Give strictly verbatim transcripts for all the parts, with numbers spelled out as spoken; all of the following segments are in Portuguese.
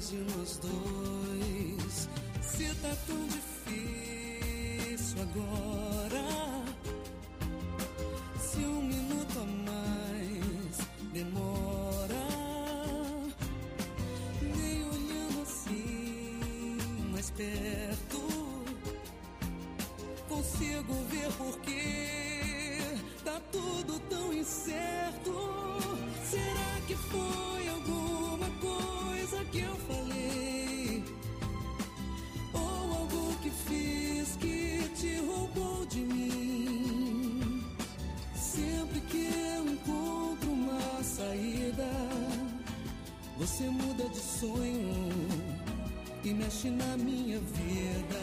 apenas de nós dois. Se tá tão difícil agora, se um minuto a mais demora, nem olhando assim mais perto consigo ver porque tá tudo tão incerto. Será que foi alguma coisa que eu falei, ou algo que fiz que te roubou de mim? Sempre que eu encontro uma saída, você muda de sonho e mexe na minha vida.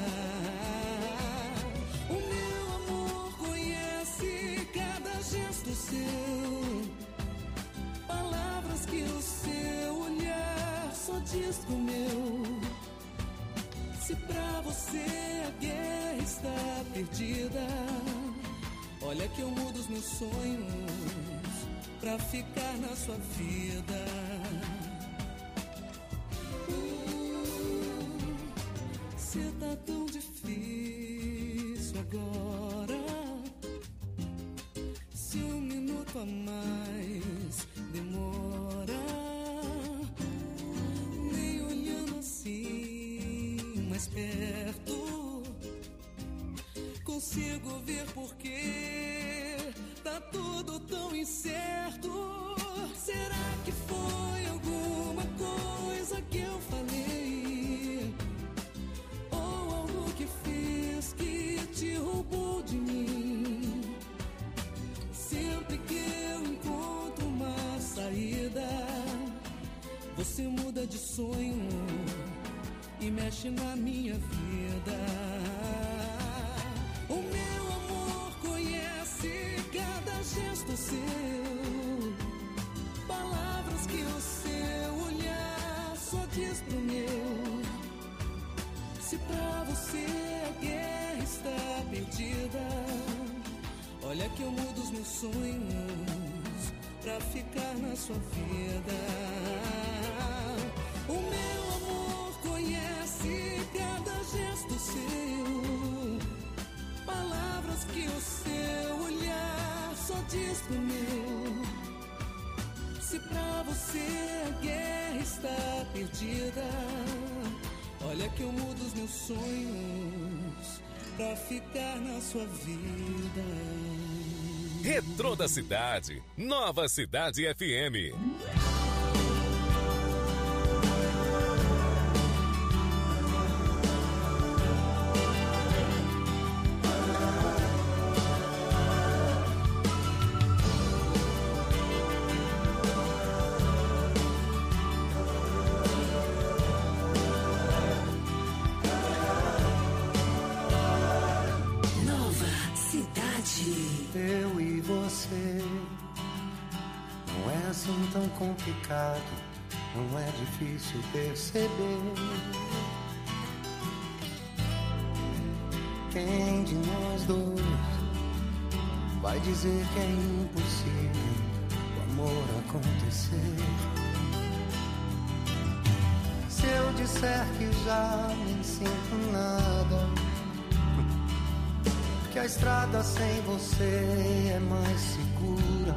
O meu amor conhece cada gesto seu, palavras que o seu olhar só diz pro meu. Se pra você a guerra está perdida, olha que eu mudo os meus sonhos pra ficar na sua vida. Uh, se tá tão difícil agora, se um minuto a mais demora, nem olhando assim mais perto consigo ver porque tá tudo tão incerto. Será que foi alguma coisa que eu falei, ou algo que fiz que te roubou de mim? Sempre que eu encontro uma saída, você muda de sonho e mexe na minha vida. O meu amor conhece cada gesto seu, palavras que o seu olhar só diz pro meu. Se pra você a guerra está perdida, olha que eu mudo os meus sonhos pra ficar na sua vida. O meu amor conhece cada gesto seu, palavras que o seu olhar só diz pro meu. Se pra você a guerra está perdida, olha que eu mudo os meus sonhos pra ficar na sua vida. Retrô da Cidade, Nova Cidade F M. Eu e você não é assim tão complicado, não é difícil perceber. Quem de nós dois vai dizer que é impossível o amor acontecer? Se eu disser que já nem sinto nada, que a estrada sem você é mais segura,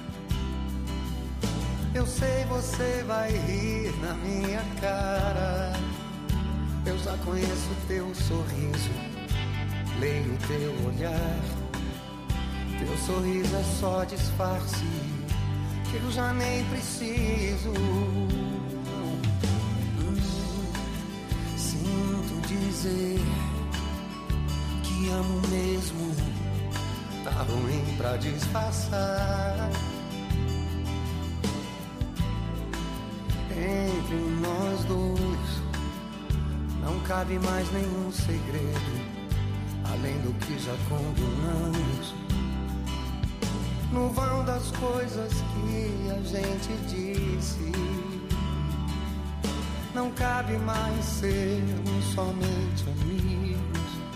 eu sei você vai rir na minha cara. Eu já conheço teu sorriso, leio teu olhar. Teu sorriso é só disfarce que eu já nem preciso. Hum, sinto dizer que amo mesmo, tá ruim pra disfarçar. Entre nós dois não cabe mais nenhum segredo, além do que já combinamos. No vão das coisas que a gente disse, não cabe mais sermos somente amigos.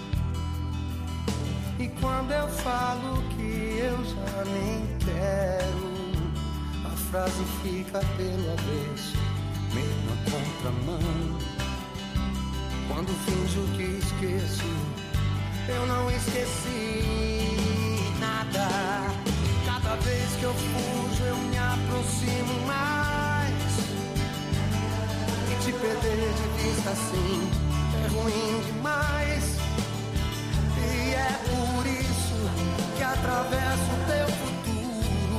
E quando eu falo que eu já nem quero, a frase fica pelo avesso, meio na contramão. Quando finjo que esqueço, eu não esqueci nada. Cada vez que eu fujo, eu me aproximo mais. E te perder de vista assim é ruim demais. E é por isso que atravesso o teu futuro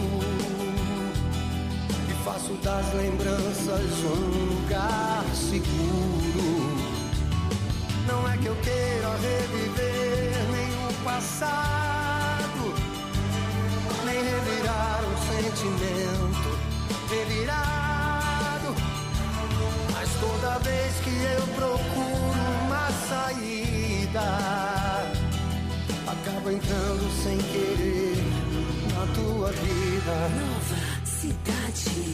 e faço das lembranças um lugar seguro. Não é que eu queira reviver nenhum passado, nem revirar um sentimento revirado. Mas toda vez que eu procuro uma saída, acabo entrando sem querer na tua vida. Nova Cidade.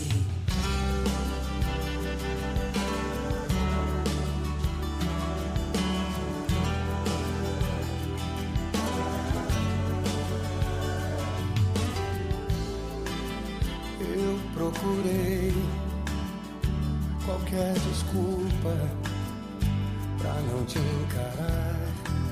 Procurei qualquer desculpa pra não te encarar,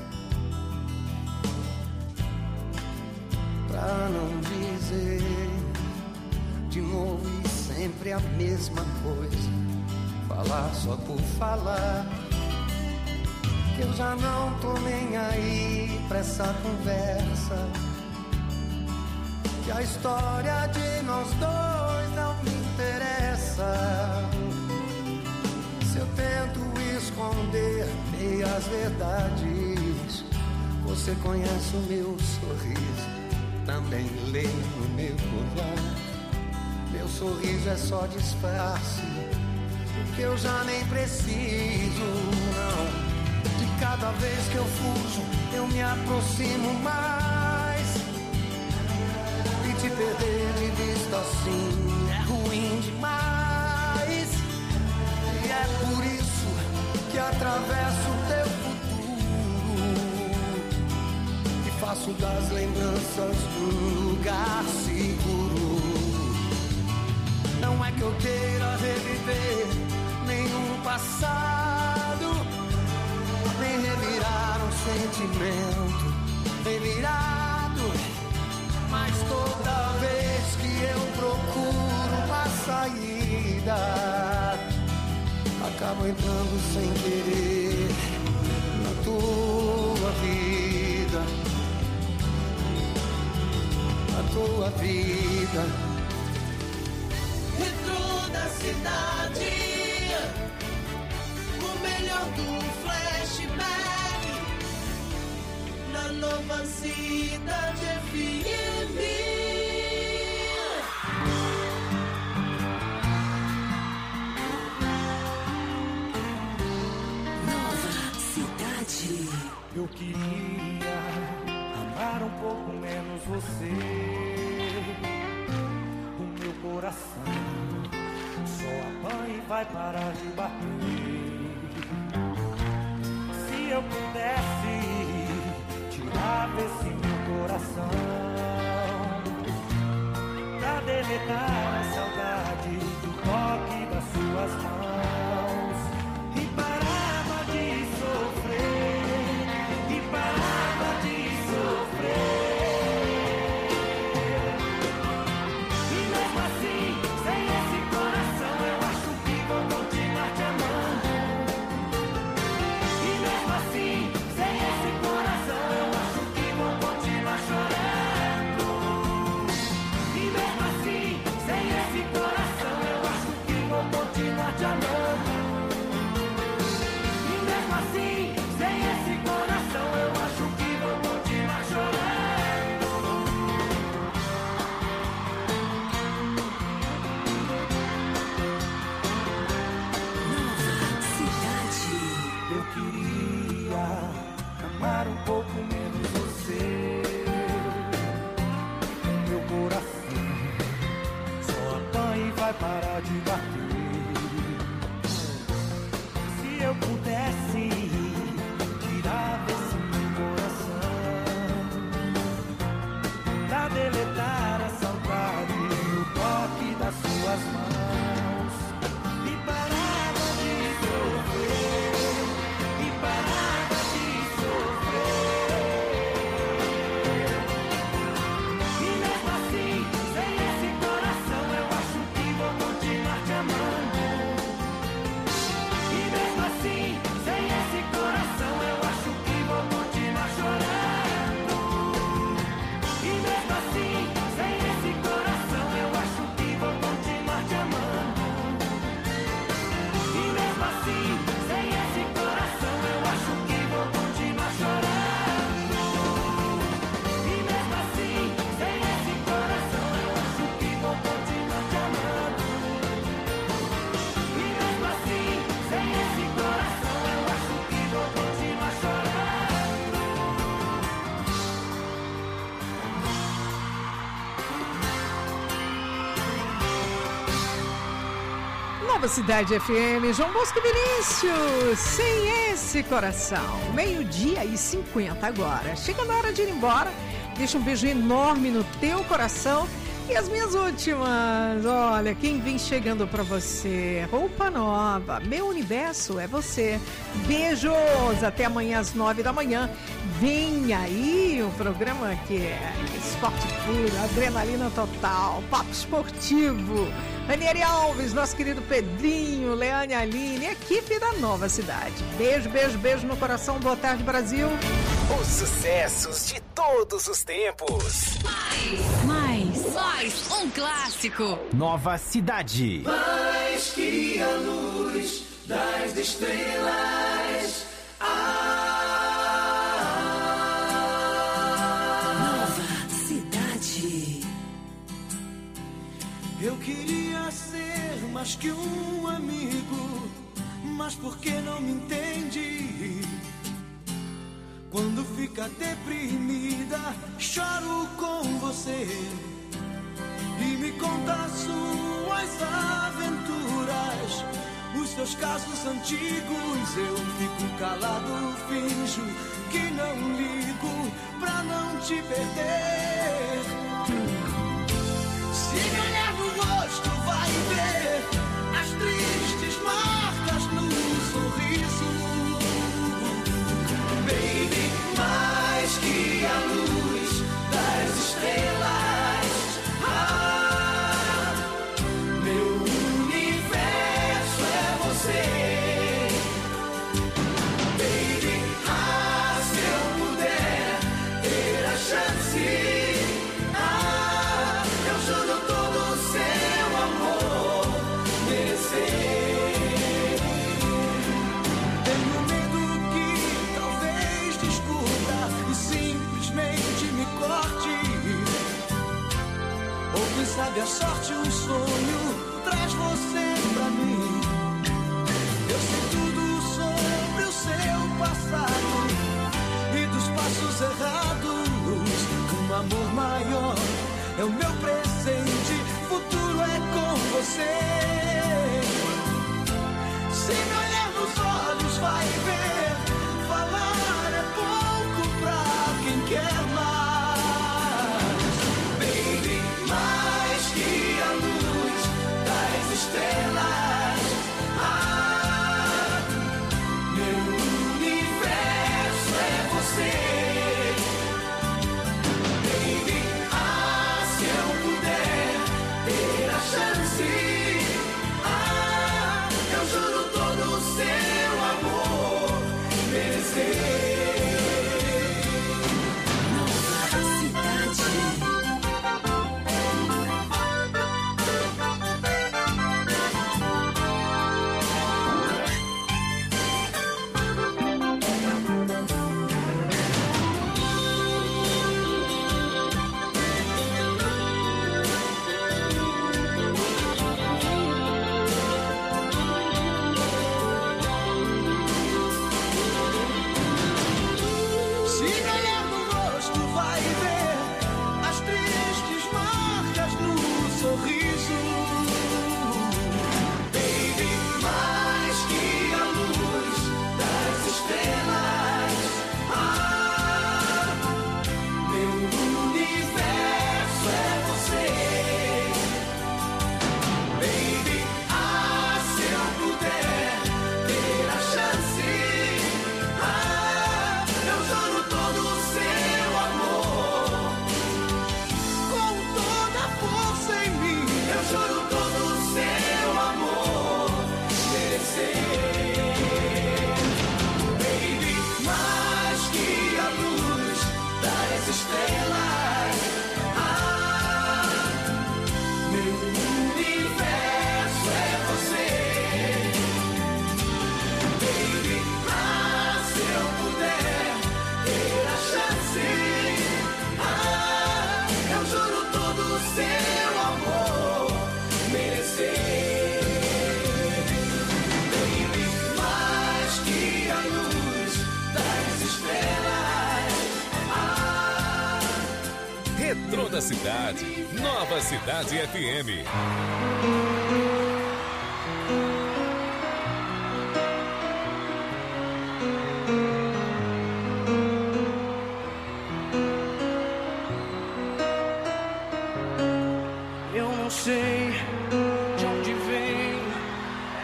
pra não dizer de novo e sempre a mesma coisa, falar só por falar, que eu já não tô nem aí pra essa conversa, que a história de nós dois não me interessa. Se eu tento esconder meias verdades, você conhece o meu sorriso, também lê no meu olhar. Meu sorriso é só disfarce, que eu já nem preciso, não. De cada vez que eu fujo, eu me aproximo mais. Te perder de vista assim é ruim demais. E é por isso que atravesso o teu futuro e faço das lembranças um lugar seguro. Não é que eu queira reviver nenhum passado, nem revirar um sentimento revirado. Mas toda vez que eu procuro uma saída, acabo entrando sem querer na tua vida, na tua vida. Retrô da cidade, o melhor do flashback, na Nova Cidade F M. Nova Cidade. Eu queria amar um pouco menos você. O meu coração só apanha e vai parar de bater. Se eu pudesse tirar desse meu coração pra deletar a saudade do toque das suas mãos e parava de sofrer, e parava de sofrer. E mesmo assim, sem esse coração, eu acho que vou continuar te amando. E mesmo assim, sem esse coração, eu acho que vou continuar chorando. E mesmo assim, sem Nova Cidade F M, João Bosco Vinícius, sem esse coração. Meio-dia e cinquenta agora. Chega na hora de ir embora. Deixa um beijo enorme no teu coração. E as minhas últimas, olha, quem vem chegando pra você, roupa nova, meu universo é você. Beijos, até amanhã às nove da manhã. Vem aí o programa que é esporte puro, adrenalina total, papo esportivo. Ranieri Alves, nosso querido Pedrinho, Leane Aline, equipe da Nova Cidade. Beijo, beijo, beijo no coração. Boa tarde, Brasil. Os sucessos de todos os tempos. Mais, mais, mais um clássico. Nova Cidade. Mais que a luz das estrelas. Ah, Nova Cidade. Eu queria ser mais que um amigo, mas por que não me entende? Quando fica deprimida, choro com você e me conta suas aventuras, os seus casos antigos. Eu fico calado, finjo que não ligo pra não te perder. Se me olhar no rosto, vai ver as tristes marcas no sorriso. Baby, mais que a luz das estrelas. Ah, meu universo é você. Baby, ah, se eu puder ter a chance. Ah, eu juro todo o seu amor merecer. Tenho medo que talvez descubra e simplesmente me corte. Ou quem sabe a sorte, um sonho traz você pra mim. Eu sei tudo sobre o seu passado e dos passos errados. Um amor maior é o meu presente, futuro é com você. Se me olhar nos olhos, vai ver. Falar é pouco pra quem quer mais. Baby, mais que a luz das estrelas. Ah, meu universo é você. Baby, ah, se eu puder ter a chance. Ah, eu juro todo o seu amor merecer. Nova Cidade. Se me olhar no rosto, vai ver as tristes marcas no sorriso. Baby, mais que a luz das estrelas. Ah, meu universo é você. Baby, ah, se eu puder ter a chance. Ah, eu juro todo o seu amor com toda a força em mim. Eu juro todo o seu amor merecer. Baby, mais que a luz das estrelas. Ah, meu universo é você. Baby, ah, se eu puder ter a chance. Ah, eu juro todo o seu amor merecer. Baby, mais que a luz das estrelas. Ah, Retrô da Cidade, Nova Cidade F M.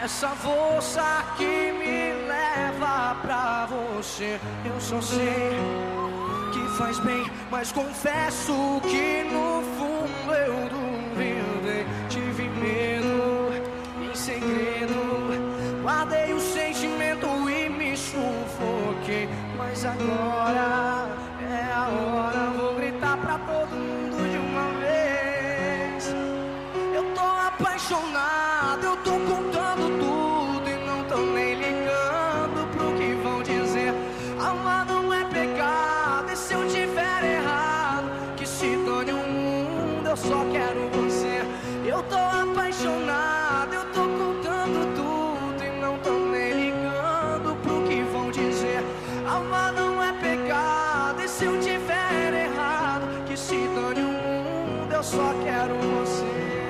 essa força que me leva pra você. Eu só sei que faz bem, mas confesso que no fundo eu duvidei. Tive medo em segredo, guardei o sentimento e me sufoquei. Mas agora é a hora, vou gritar pra todo mundo de uma vez. Eu tô apaixonado, eu tô contando tudo e não tô nem ligando pro que vão dizer. Amar não é pecado, e se eu tiver errado, que se dane o mundo, eu só quero você. Eu tô apaixonado, eu tô contando tudo e não tô nem ligando pro que vão dizer. Amar não é pecado, e se eu tiver errado, que se dane o mundo, eu só quero você.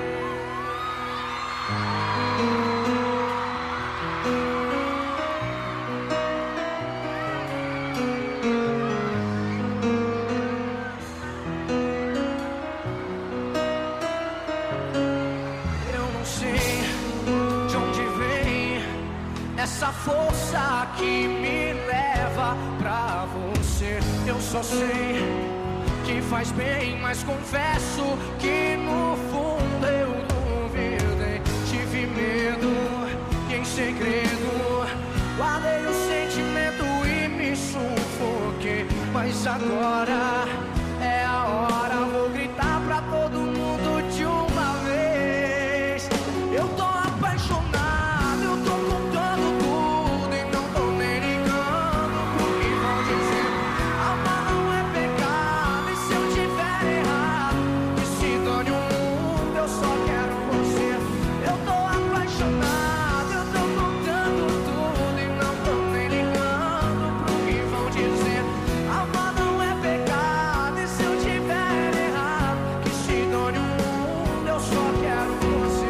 Essa força que me leva pra você. Eu só sei que faz bem, mas confesso que no fundo eu duvidei. Tive medo e em segredo guardei o sentimento e me sufoquei. Mas agora é a hora, vou gritar pra todo mundo de uma vez. Eu tô apaixonado, eu tô contando tudo e não tô nem ligando pro que vão dizer. Amar não é pecado, e se eu tiver errado, que se dane o mundo, eu só quero você. Eu tô apaixonado, eu tô contando tudo e não tô nem ligando pro que vão dizer. Amar não é pecado, e se eu tiver errado, que se dane o mundo, eu só quero você.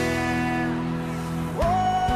Oh,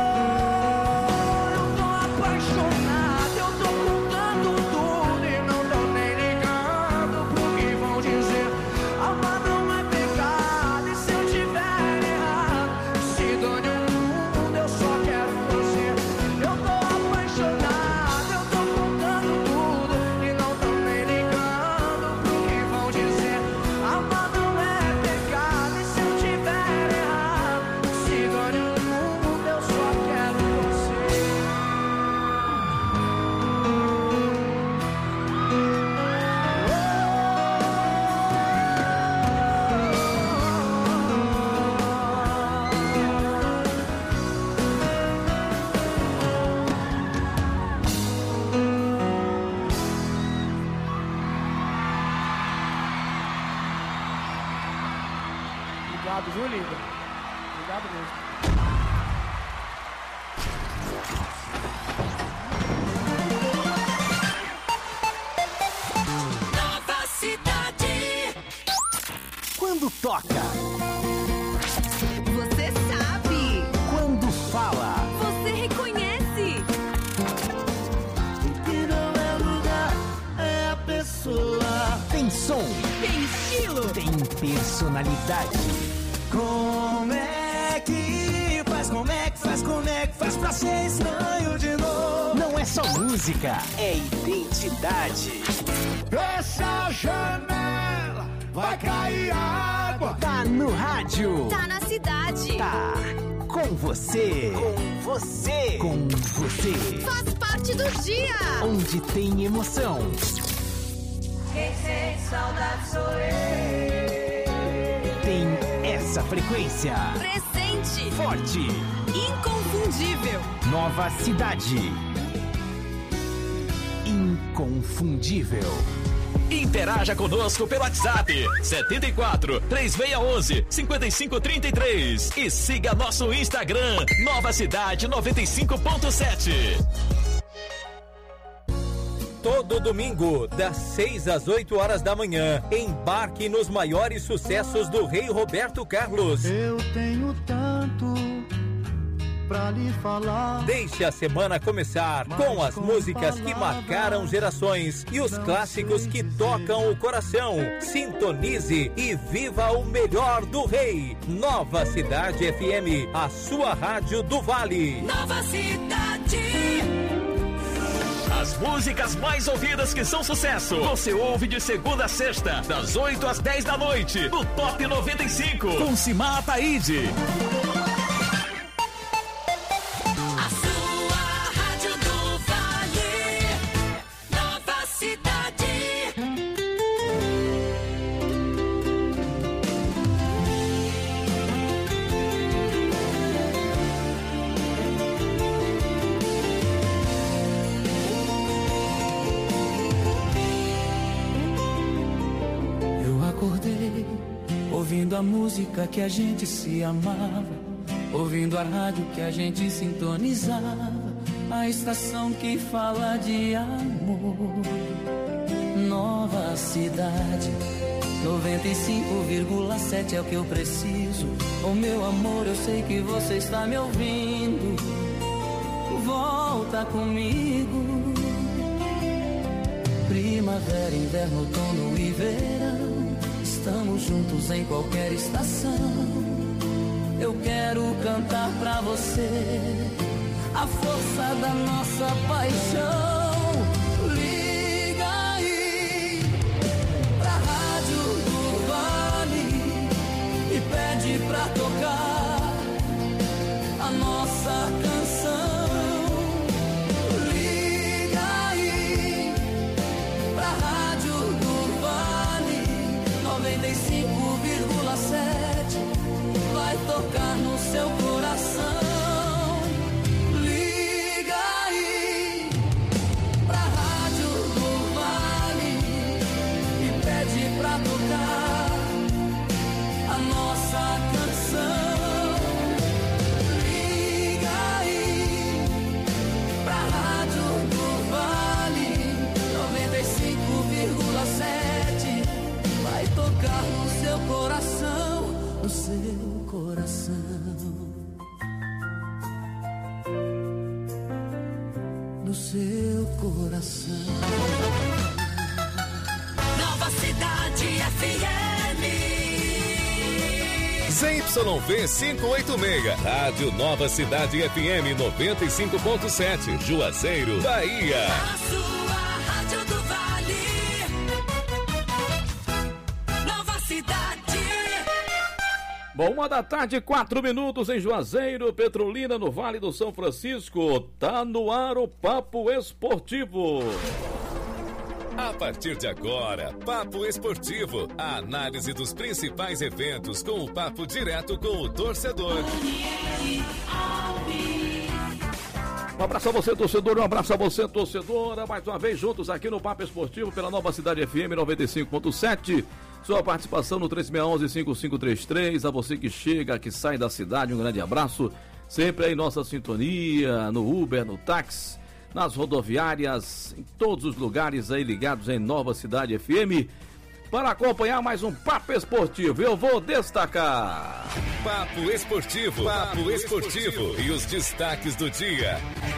eu tô apaixonado, eu tô contando tudo e não tô nem ligando pro que vão dizer. Amar não é pecado, e se eu tiver errado, se dane o mundo, eu só quero você. Eu tô apaixonado, eu tô contando tudo e não tô nem ligando pro que vão dizer. Amar não é pecado, e se eu tiver errado, se dane o mundo, eu só quero você. Obrigado, viu, linda? Obrigado mesmo. Nova Cidade. Quando toca, Você sabe. quando fala, Você reconhece. Que não é lugar, é a pessoa. tem som, Tem estilo. tem personalidade. Como é que faz, como é que faz, como é que faz pra ser estranho de novo? Não é só música, é identidade. Essa janela vai cair água. Tá no rádio, Tá na cidade. tá com você, com você, com você. Faz parte do dia. Onde tem emoção, Quem sente saudade sou eu. tem essa frequência Presente. forte. Inconfundível. Nova Cidade. Inconfundível. Interaja conosco pelo WhatsApp setenta e quatro, três seis um um, cinco cinco três três e siga nosso Instagram Nova Cidade noventa e cinco ponto sete. Todo domingo, das seis às oito horas da manhã, embarque nos maiores sucessos do Rei Roberto Carlos. Eu tenho tanto pra lhe falar. Deixe a semana começar com as músicas que marcaram gerações e os clássicos que tocam o coração. Sintonize e viva o melhor do rei. Nova Cidade F M, a sua rádio do Vale. Nova Cidade. As músicas mais ouvidas que são sucesso, você ouve de segunda a sexta, das oito às dez da noite, no Top noventa e cinco, com Simar Ataíde. A sua rádio do Vale. Nova Cidade. Acordei, ouvindo a música que a gente se amava, ouvindo a rádio que a gente sintonizava, a estação que fala de amor. Nova Cidade, noventa e cinco vírgula sete é o que eu preciso. Oh meu amor, eu sei que você está me ouvindo. Volta comigo. Primavera, inverno, outono e verão, estamos juntos em qualquer estação. Eu quero cantar pra você a força da nossa paixão. Liga aí pra Rádio do Vale e pede pra tocar a nossa canção. noventa e cinco vírgula sete vai tocar no seu coração. Liga aí pra Rádio do Vale e pede pra tocar a nossa canção. Liga aí pra Rádio do Vale noventa e cinco vírgula sete vai tocar no seu coração, no seu coração. No seu coração. Nova Cidade F M. Z Y V quinhentos e oitenta e seis, Rádio Nova Cidade F M noventa e cinco ponto sete, Juazeiro, Bahia. A sua rádio do Vale. Nova Cidade. Bom, uma da tarde, quatro minutos em Juazeiro, Petrolina, no Vale do São Francisco. Tá no ar o Papo Esportivo. A partir de agora, Papo Esportivo. A análise dos principais eventos com o papo direto com o torcedor. Um abraço a você, torcedor, um abraço a você, torcedora. Mais uma vez juntos aqui no Papo Esportivo pela Nova Cidade F M noventa e cinco ponto sete. Sua participação no três seis um um, cinco cinco três três. A você que chega, que sai da cidade, um grande abraço. Sempre aí nossa sintonia, no Uber, no táxi, nas rodoviárias, em todos os lugares aí ligados em Nova Cidade F M. Para acompanhar mais um Papo Esportivo, eu vou destacar. Papo Esportivo, Papo Esportivo e os destaques do dia.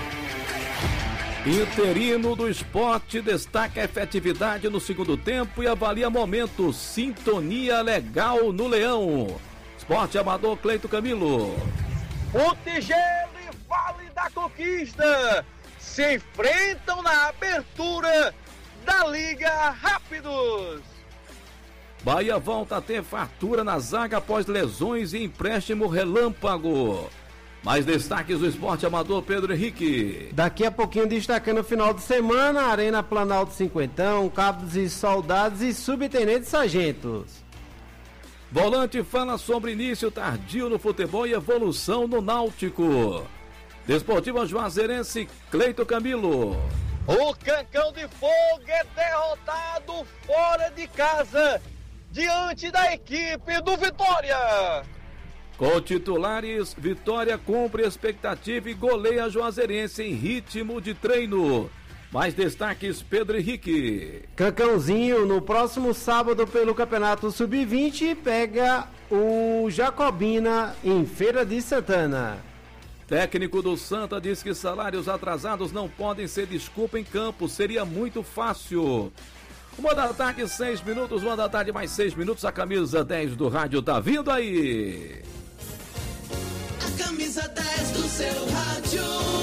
Interino do Esporte destaca a efetividade no segundo tempo e avalia momento. Sintonia legal no Leão. Esporte Amador, Cleito Camilo. O Tigela e Vale da Conquista se enfrentam na abertura da Liga Rápidos. Bahia volta a ter fartura na zaga após lesões e empréstimo relâmpago. Mais destaques do Esporte Amador, Pedro Henrique. Daqui a pouquinho destacando o final de semana, Arena Planalto Cinquentão, cabos e soldados e subtenentes sargentos. Volante fala sobre início tardio no futebol e evolução no Náutico. Desportiva Juazeirense, Cleito Camilo. O Cancão de Fogo é derrotado fora de casa, diante da equipe do Vitória. Com titulares, Vitória cumpre expectativa e goleia Juazeirense em ritmo de treino. Mais destaques, Pedro Henrique. Cancãozinho, no próximo sábado pelo Campeonato sub vinte, pega o Jacobina em Feira de Santana. Técnico do Santa diz que salários atrasados não podem ser desculpa em campo, seria muito fácil. Uma da tarde, seis minutos, uma da tarde mais seis minutos, a camisa dez do rádio tá vindo aí. A camisa dez do seu rádio,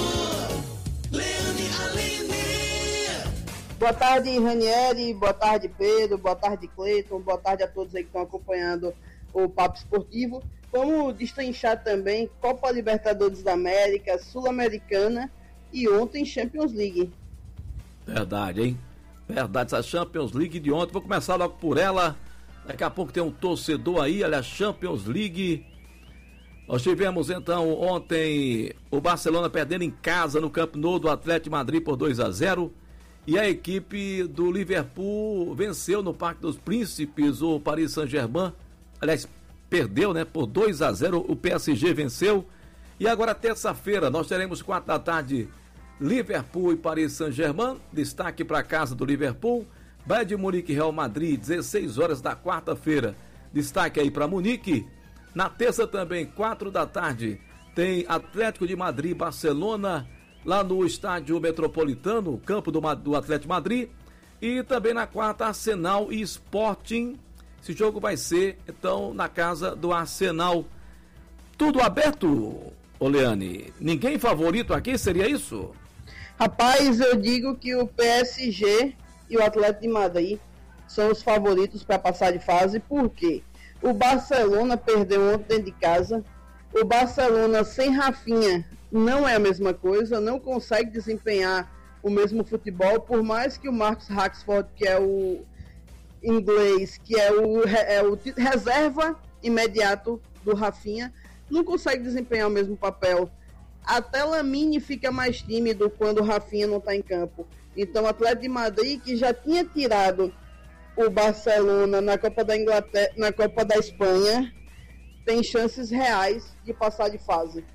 Leane Aline. Boa tarde, Ranieri, boa tarde, Pedro, boa tarde, Cleiton, boa tarde a todos aí que estão acompanhando o Papo Esportivo. Vamos destrinchar também Copa Libertadores da América, Sul-Americana e ontem Champions League. Verdade, hein? Verdade, essa Champions League de ontem. Vou começar logo por ela. Daqui a pouco tem um torcedor aí, olha, a Champions League. Nós tivemos então ontem o Barcelona perdendo em casa no Camp Nou do Atlético de Madrid por dois a zero. E a equipe do Liverpool venceu no Parque dos Príncipes o Paris Saint-Germain. Aliás, perdeu, né? Por dois a zero, o P S G venceu. E agora, terça-feira, nós teremos quatro da tarde, Liverpool e Paris Saint-Germain. Destaque para a casa do Liverpool. Bayern de Munique e Real Madrid, dezesseis horas da quarta-feira. Destaque aí para Munique. Na terça também, quatro da tarde, tem Atlético de Madrid e Barcelona, lá no estádio Metropolitano, campo do, do Atlético de Madrid. E também na quarta, Arsenal e Sporting. Esse jogo vai ser, então, na casa do Arsenal. Tudo aberto, Oleane? Ninguém favorito aqui, seria isso? Rapaz, eu digo que o P S G e o Atlético de Madrid são os favoritos para passar de fase, porque o Barcelona perdeu ontem dentro de casa. O Barcelona sem Rafinha não é a mesma coisa, não consegue desempenhar o mesmo futebol, por mais que o Marcus Rashford, que é o inglês, que é o, é o reserva imediato do Rafinha, não consegue desempenhar o mesmo papel. Até Lamine fica mais tímido quando o Rafinha não está em campo. Então o Atlético de Madrid, que já tinha tirado o Barcelona na Copa da Inglaterra, na Copa da Espanha, tem chances reais de passar de fase.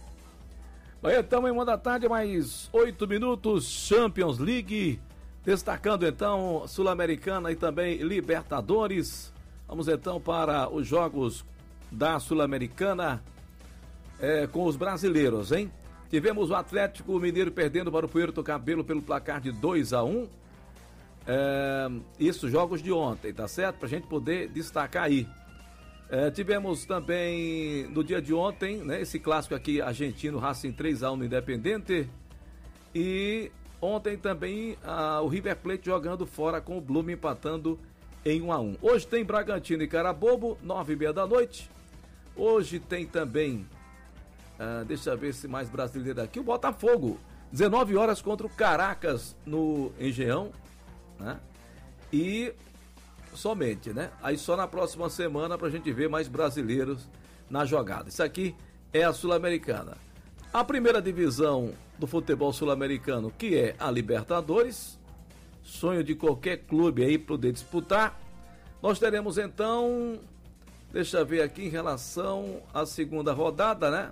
Aí então, em uma da tarde, mais oito minutos, Champions League. Destacando então Sul-Americana e também Libertadores. Vamos então para os jogos da Sul-Americana é, com os brasileiros, hein? Tivemos o Atlético Mineiro perdendo para o Puerto Cabelo pelo placar de dois a um. É, isso, jogos de ontem, tá certo? Pra gente poder destacar aí. É, tivemos também no dia de ontem, né? Esse clássico aqui argentino, Racing três a um no Independente. E ontem também ah, o River Plate jogando fora com o Blume, empatando em um a um. Hoje tem Bragantino e Carabobo, nove e meia da noite. Hoje tem também, ah, deixa eu ver se mais brasileiro aqui, o Botafogo, dezenove horas contra o Caracas no Engenhão, né? E somente, né? Aí só na próxima semana pra gente ver mais brasileiros na jogada. Isso aqui é a Sul-Americana. A primeira divisão do futebol sul-americano, que é a Libertadores, sonho de qualquer clube aí poder disputar. Nós teremos então, deixa eu ver aqui em relação à segunda rodada, né?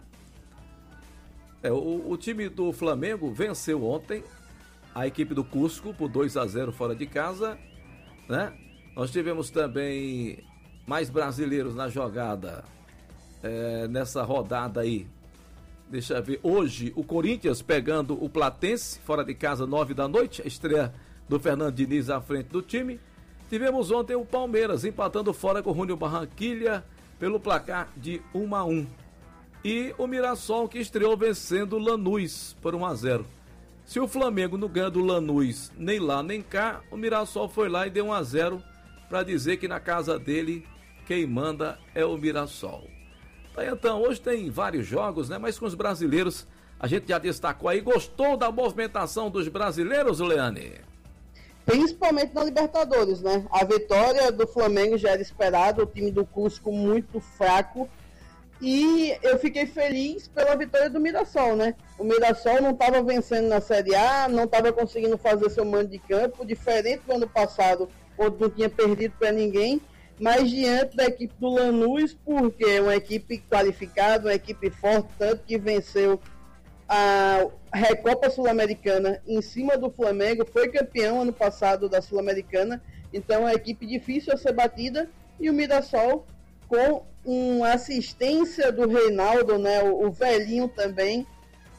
É, o, o time do Flamengo venceu ontem a equipe do Cusco por dois a zero fora de casa, né? Nós tivemos também mais brasileiros na jogada é, nessa rodada aí. Deixa eu ver, hoje o Corinthians pegando o Platense, fora de casa, nove da noite, a estreia do Fernando Diniz à frente do time. Tivemos ontem o Palmeiras empatando fora com o Júnior Barranquilla pelo placar de um a um. E o Mirassol, que estreou vencendo o Lanús por um a zero. Se o Flamengo não ganha do Lanús nem lá nem cá, o Mirassol foi lá e deu um a zero para dizer que na casa dele quem manda é o Mirassol. Então, hoje tem vários jogos, né? Mas com os brasileiros, a gente já destacou aí. Gostou da movimentação dos brasileiros, Leane? Principalmente na Libertadores, né? A vitória do Flamengo já era esperada, o time do Cusco muito fraco. E eu fiquei feliz pela vitória do Mirassol, né? O Mirassol não estava vencendo na Série A, não estava conseguindo fazer seu mando de campo, diferente do ano passado, onde não tinha perdido para ninguém. Mas diante da equipe do Lanús, porque é uma equipe qualificada, uma equipe forte, tanto que venceu a Recopa Sul-Americana em cima do Flamengo, foi campeão ano passado da Sul-Americana, então é uma equipe difícil a ser batida, e o Mirassol, com uma assistência do Reinaldo, né, o, o velhinho também,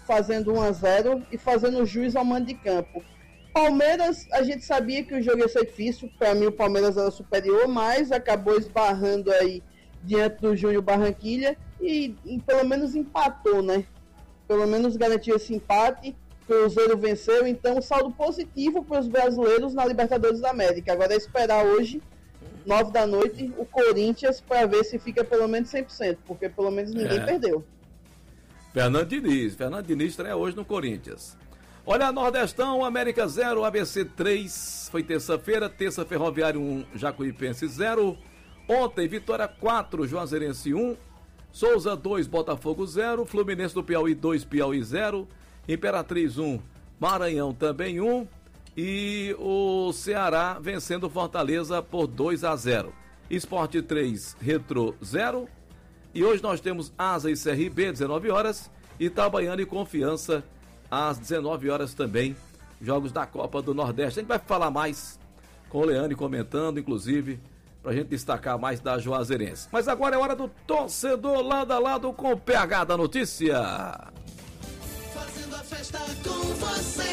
fazendo um a zero e fazendo jus ao mando de campo. Palmeiras, a gente sabia que o jogo ia ser difícil, para mim o Palmeiras era superior, mas acabou esbarrando aí diante do Júnior Barranquilla e, e pelo menos empatou, né? Pelo menos garantiu esse empate. Cruzeiro venceu, então saldo positivo para os brasileiros na Libertadores da América. Agora é esperar hoje, nove da noite, o Corinthians para ver se fica pelo menos cem por cento, porque pelo menos ninguém É. perdeu. Fernando Diniz. Fernando Diniz estreia hoje no Corinthians. Olha, Nordestão, América zero, A B C três. Foi terça-feira, terça Ferroviário um, Jacuipense zero. Ontem, Vitória quatro, Juazeirense um. Souza dois, Botafogo zero. Fluminense do Piauí dois, Piauí zero. Imperatriz um, Maranhão também um. E o Ceará vencendo Fortaleza por dois a zero. Esporte três, Retrô zero. E hoje nós temos Asa e C R B, dezenove horas. Itabaiana e Confiança, às dezenove horas também. Jogos da Copa do Nordeste. A gente vai falar mais com o Leandro comentando, inclusive, pra gente destacar mais da Juazeirense. Mas agora é hora do torcedor lado a lado com o P H da notícia. Fazendo a festa com você,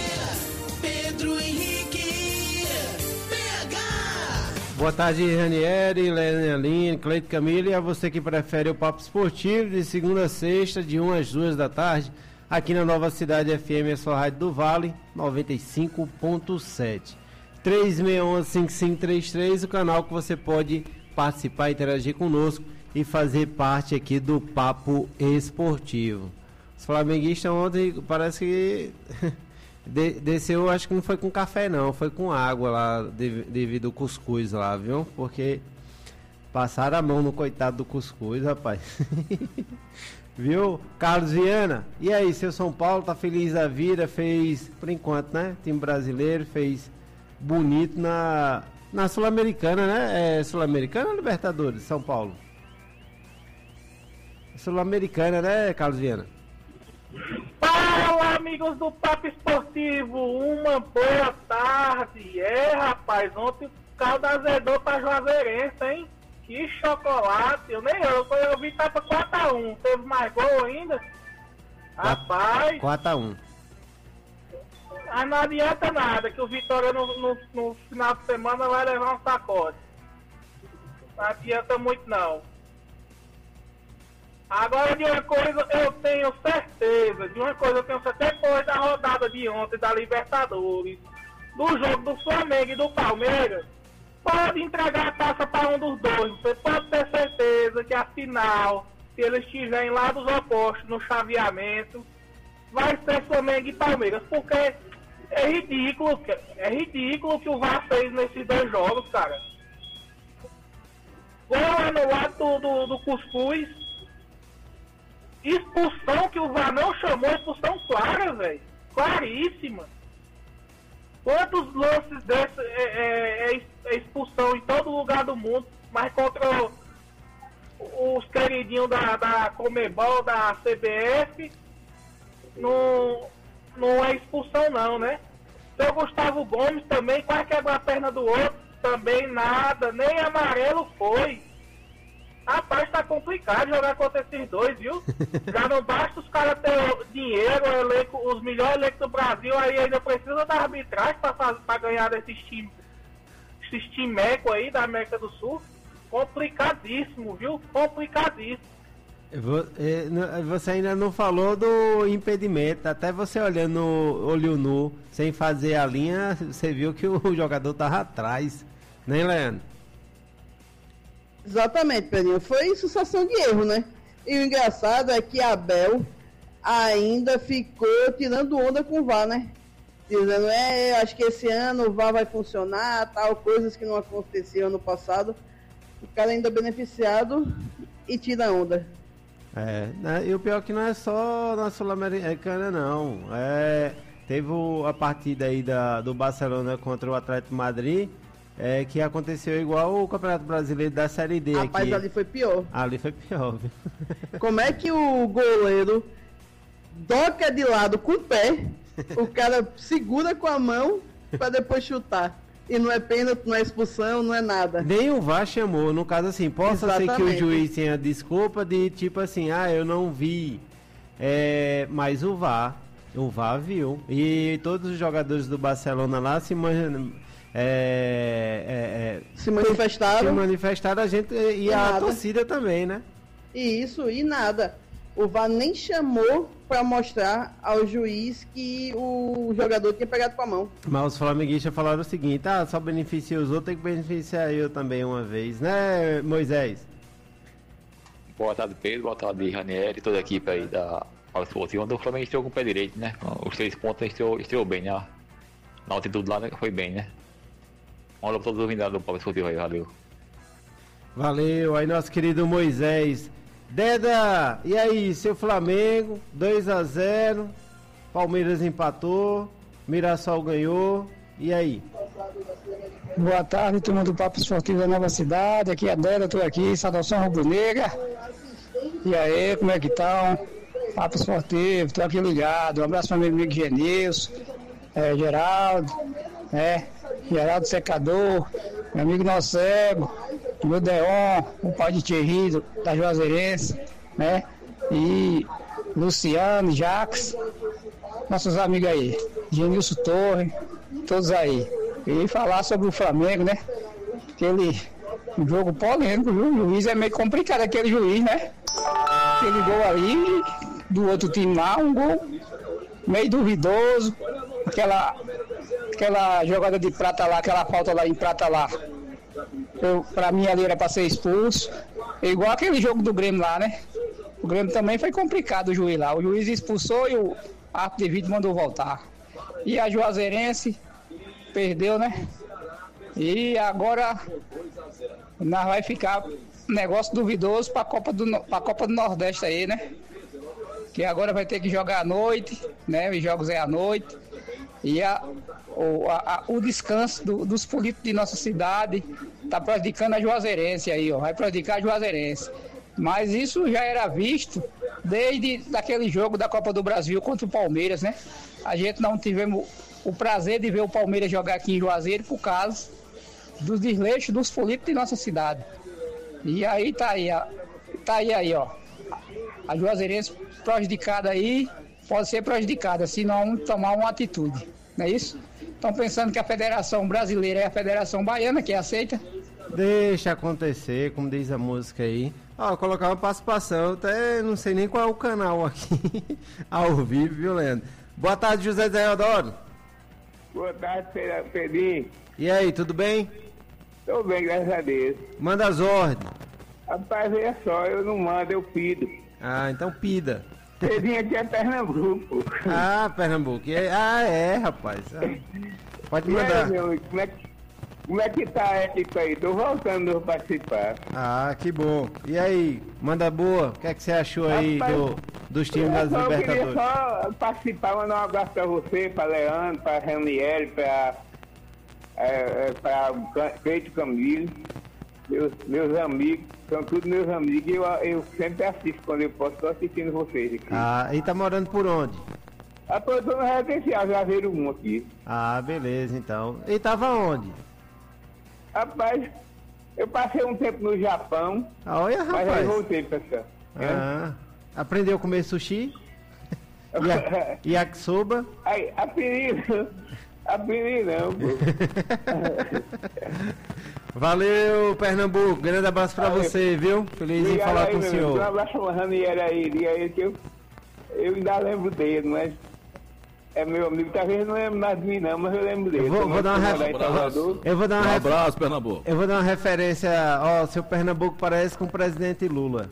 Pedro Henrique, P H. Boa tarde, Ranieri, Lene Aline, Cleito Camilo e a você que prefere o Papo Esportivo de segunda a sexta, de uma às duas da tarde, aqui na Nova Cidade F M, a sua rádio do Vale, noventa e cinco ponto sete. três seis um, cinco cinco três três, o canal que você pode participar, interagir conosco e fazer parte aqui do Papo Esportivo. Os flamenguistas ontem parece que de, desceu, acho que não foi com café não, foi com água lá, de, devido ao cuscuz lá, viu? Porque passaram a mão no coitado do cuscuz, rapaz. Viu? Carlos Viana, e aí, seu São Paulo tá feliz da vida, fez, por enquanto, né? Time brasileiro, fez bonito na, na Sul-Americana, né? É Sul-Americana ou Libertadores, São Paulo? Sul-Americana, né, Carlos Viana? Fala, amigos do Papo Esportivo, uma boa tarde. É, rapaz, ontem o caldo azedou pra Juazeirense, hein? Que chocolate, eu nem eu, eu vi que tava quatro a um, teve mais gol ainda? Rapaz, quatro a um. Mas não adianta nada, que o Vitória no, no, no final de semana vai levar um sacode. Não adianta muito não. Agora, de uma coisa eu tenho certeza, de uma coisa eu tenho certeza, depois da rodada de ontem da Libertadores, do jogo do Flamengo e do Palmeiras, pode entregar a taça para um dos dois. Você pode ter certeza que a final, se eles estiverem lá dos opostos no chaveamento, vai ser Flamengo e Palmeiras, porque é ridículo, é ridículo o que o V A R fez nesses dois jogos, cara. Gol anulado do, do, do Cuscuz. Expulsão que o V A R não chamou, expulsão clara, velho. Claríssima. Quantos lances desses é, é, é expulsão em todo lugar do mundo, mas contra o, os queridinhos da, da Comebol, da C B F, não, não é expulsão não, né? Seu Gustavo Gomes também quase quebrou a perna do outro, também nada, nem amarelo foi. Rapaz, tá complicado jogar contra esses dois, viu? Já não basta os caras ter dinheiro, elenco, os melhores elencos do Brasil, aí ainda precisa da arbitragem pra, fazer, pra ganhar desses times, esses timecos aí da América do Sul. Complicadíssimo, viu? Complicadíssimo. Você ainda não falou do impedimento, até você olhando no olho nu, sem fazer a linha, você viu que o jogador tava atrás, né, Leandro? Exatamente, Pedrinho. Foi sucessão de erro, né? E o engraçado é que Abel ainda ficou tirando onda com o V A R, né? Dizendo, é, acho que esse ano o V A R vai funcionar, tal, coisas que não aconteciam no passado. O cara ainda beneficiado e tira onda. É, né? E o pior é que não é só na Sul-Americana, não. É, teve o, a partida aí da, do Barcelona contra o Atlético Madrid. É, que aconteceu igual o Campeonato Brasileiro da Série D. Rapaz, aqui. ali foi pior. Ali foi pior, viu? Como é que o goleiro doca de lado com o pé, o cara segura com a mão pra depois chutar. E não é pênalti, não é expulsão, não é nada. Nem o V A R chamou, no caso assim, possa Exatamente. ser que o juiz tenha desculpa de tipo assim, ah, eu não vi. É, mas o V A R, o V A R viu. E todos os jogadores do Barcelona lá se man, é, é, é, se manifestaram. Se manifestaram, a gente e, e a nada. torcida também, né? Isso, e nada. O V A R nem chamou para mostrar ao juiz que o jogador tinha pegado com a mão. Mas os flamenguistas falaram o seguinte: ah, só beneficia os outros, tem que beneficiar eu também uma vez, né, Moisés? Boa tarde, Pedro. Boa tarde, Ranieri, toda a equipe aí da Fala Esportiva. Ontem o Flamengo estreou com o pé direito, né? Os três pontos estreou, estreou bem, né? Na altitude lá, né? Foi bem, né? Um olá para todos os ouvintes do Fala Esportiva aí, valeu. Valeu, aí nosso querido Moisés. Deda, e aí, seu Flamengo, dois a zero, Palmeiras empatou, Mirassol ganhou, e aí? Boa tarde, turma do Papo Esportivo da Nova Cidade, aqui é a Deda, estou aqui, saudação rubro-negra. E aí, como é que estão? Papo Esportivo, estou aqui ligado, um abraço para meu amigo Genilson, é, Geraldo, é, Geraldo Secador, meu amigo Nocego, meu Deon, o pai de Thierry, da Juazeirense, né? E Luciano, Jacques, nossos amigos aí, Genilson Torre, todos aí. E falar sobre o Flamengo, né? Aquele um jogo polêmico, viu? O juiz é meio complicado, aquele juiz, né? Aquele gol ali, do outro time lá, um gol meio duvidoso, aquela, aquela jogada de prata lá, aquela falta lá em prata lá. Eu, pra mim ali era pra ser expulso. É igual aquele jogo do Grêmio lá, né? O Grêmio também foi complicado o juiz lá. O juiz expulsou e o árbitro de vídeo mandou voltar. E a Juazeirense perdeu, né? E agora nós vai ficar um negócio duvidoso pra Copa do, pra Copa do Nordeste aí, né? Que agora vai ter que jogar à noite, né? Os jogos é à noite. E a, o, a, a, o descanso do, dos políticos de nossa cidade está prejudicando a Juazeirense aí, ó. Vai prejudicar a Juazeirense. Mas isso já era visto desde aquele jogo da Copa do Brasil contra o Palmeiras, né? A gente não tivemos o prazer de ver o Palmeiras jogar aqui em Juazeiro por causa dos desleixos dos políticos de nossa cidade. E aí tá aí, ó. Tá aí, aí, ó. A Juazeirense prejudicada aí, pode ser prejudicada se não tomar uma atitude, não é isso? Estão pensando que a Federação Brasileira é a Federação Baiana que aceita? Deixa acontecer, como diz a música aí. Ó, vou colocar uma participação, até não sei nem qual é o canal aqui, ao vivo, viu, Leandro? Boa tarde, José Deodoro. Boa tarde, Pedrinho. E aí, tudo bem? Tô bem, graças a Deus. Manda as ordens. Rapaz, olha só, eu não mando, eu pido. Ah, então pida. Pedrinho aqui é Pernambuco. Ah, Pernambuco. E aí, ah, é, rapaz. Ah, pode mandar. E aí, meu, como é que, como é que tá a equipe aí? Tô voltando a participar. Ah, que bom. E aí, manda boa. O que é que você achou aí rapaz, do, dos times das só, Libertadores? Eu queria só participar, mandar um abraço pra você, pra Leandro, pra Ranieri, pra, é, pra Cleito Camilo, meus, meus amigos. São todos meus amigos e eu, eu sempre assisto quando eu posso, estou assistindo vocês aqui. Ah, e tá morando por onde? Ah, eu tô no residencial Javeiro um aqui. Ah, beleza, então. E tava onde? Rapaz, eu passei um tempo no Japão. Ah, olha, rapaz. Mas aí voltei pra cá. Ah, é? Aprendeu a comer sushi? E yakisoba? Aí, apelido, apelido não, pô. Valeu, Pernambuco. Grande abraço pra Valeu. Você, viu? Feliz Obrigado em falar aí, com o senhor. Um abraço pro Ranieri aí, diga aí que eu, eu ainda lembro dele, mas é meu amigo. Talvez não lembro mais de mim, não, mas eu lembro dele. Eu vou, vou dar uma referência. Eu vou dar uma um abraço, Pernambuco. Eu vou dar uma referência. Ó, seu Pernambuco parece com o presidente Lula.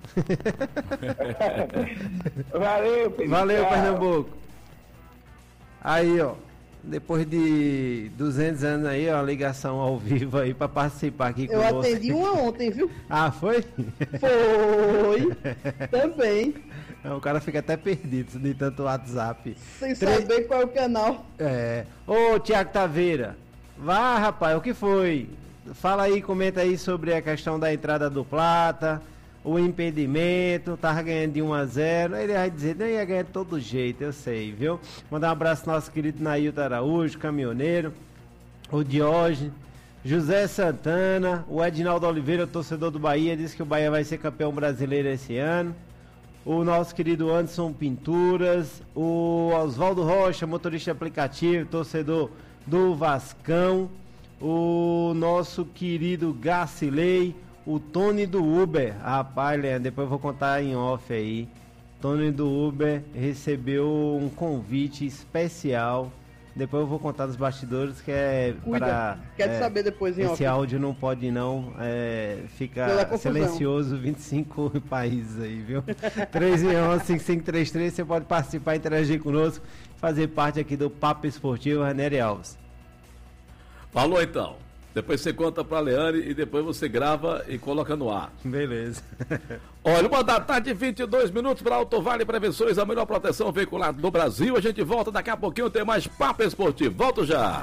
Valeu, Pedro. Valeu, Pernambuco. Aí, ó. Depois de duzentos anos aí, ó, ligação ao vivo aí pra participar aqui com Eu você. atendi uma ontem, viu? Ah, foi? Foi. Também. O cara fica até perdido de tanto WhatsApp. Sem Tre... saber qual é o canal. É. Ô, Tiago Taveira. Vá, rapaz, o que foi? Fala aí, comenta aí sobre a questão da entrada do Plata. O impedimento, tava ganhando de um a zero, ele vai dizer, não ia ganhar de todo jeito, eu sei, viu? Mandar um abraço ao nosso querido Nailton Araújo, caminhoneiro, o Diógenes, José Santana, o Edinaldo Oliveira, torcedor do Bahia, disse que o Bahia vai ser campeão brasileiro esse ano. o nosso querido Anderson Pinturas, o Oswaldo Rocha, motorista aplicativo, torcedor do Vascão, o nosso querido Garcilei, o Tony do Uber. Rapaz, Leandro, depois eu vou contar em off aí. Tony do Uber recebeu um convite especial. Depois eu vou contar nos bastidores, que é para... Quer é, saber depois em esse off. áudio não pode não, é, fica silencioso, vinte e cinco países aí, viu? três um um, cinco cinco três três, você pode participar, interagir conosco, fazer parte aqui do Papo Esportivo Ranieri Alves. Falou então. Depois você conta pra Leane e depois você grava e coloca no ar. Beleza. Olha, uma da tarde, vinte e dois minutos para Alto Vale Prevenções, a melhor proteção veicular do Brasil. A gente volta daqui a pouquinho, tem mais Papo Esportivo. Volto já.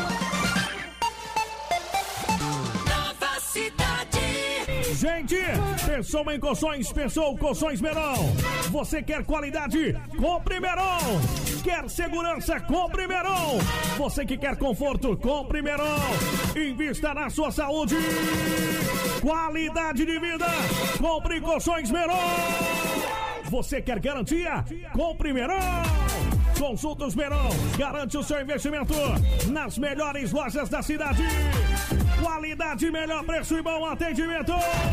Nova Cidade. Gente, pensou em colchões, pensou colchões Meron. Você quer qualidade? Compre Meron. Quer segurança? Compre Meron. Você que quer conforto? Compre Meron. Invista na sua saúde. Qualidade de vida. Compre colchões Meron. Você quer garantia? Compre Meron. Consultas Meron. Garante o seu investimento nas melhores lojas da cidade. Qualidade, melhor preço e bom atendimento.